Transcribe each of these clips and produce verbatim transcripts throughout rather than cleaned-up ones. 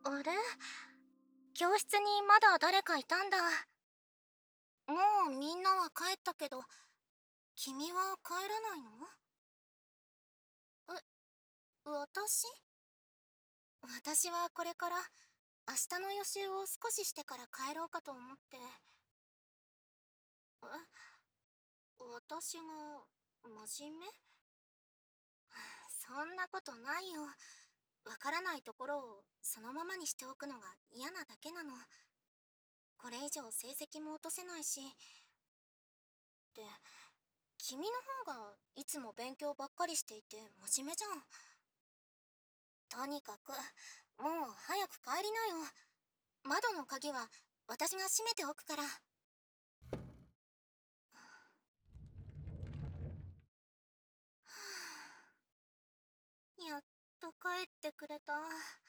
あれ、教室にまだ誰かいたんだ。もうみんなは帰ったけど、君は帰らないの？え、私私はこれから明日の予習を少ししてから帰ろうかと思って。え、私が真面目？そんなことないよ。わからないところをそのままにしておくのが嫌なだけなの。これ以上成績も落とせないし。で、君の方がいつも勉強ばっかりしていて真面目じゃん。とにかく、もう早く帰りなよ。窓の鍵は私が閉めておくから。やっと帰ってくれた。あ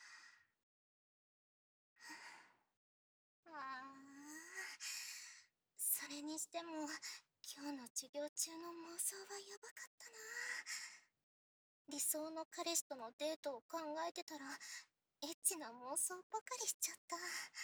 あ、それにしても今日の授業中の妄想はやばかったな。理想の彼氏とのデートを考えてたらエッチな妄想ばかりしちゃった。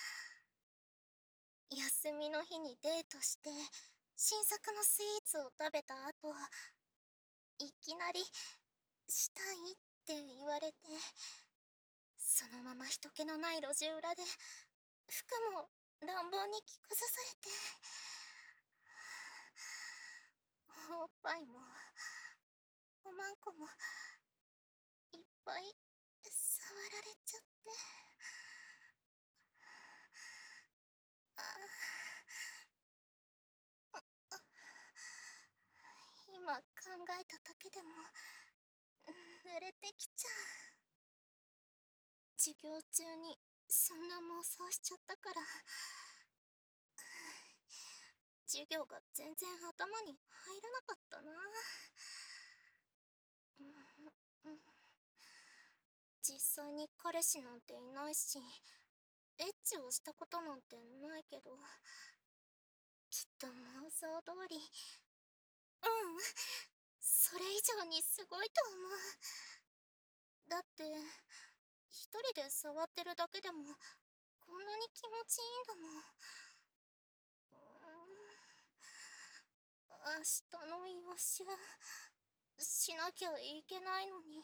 休みの日にデートして新作のスイーツを食べた後、いきなりしたいって言われて、そのまま人気のない路地裏で服も乱暴に着崩されて、おっぱいもおまんこもいっぱい触られちゃって。あ今考えただけでも濡れてきちゃう。授業中にそんな妄想しちゃったから、授業が全然頭に入らなかったな。うんうん、実際に彼氏なんていないし、エッチをしたことなんてないけど、きっと妄想通り、うん、それ以上にすごいと思う。だって、一人で触ってるだけでもこんなに気持ちいいんだもん。うーん、明日の予習しなきゃいけないのに。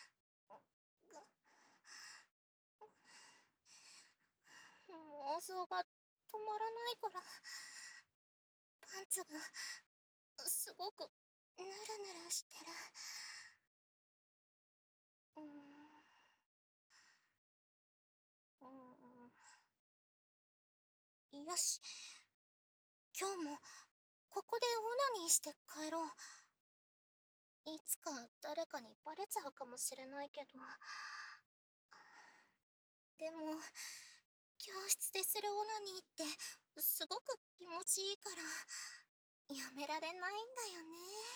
妄想が止まらないから、パンツがすごくヌルヌルしてる。うーん、うーん、よし、今日もここでオナニーして帰ろう。いつか誰かにバレちゃうかもしれないけど。でも、教室でするオナニーってすごく気持ちいいから、やめられないんだよね。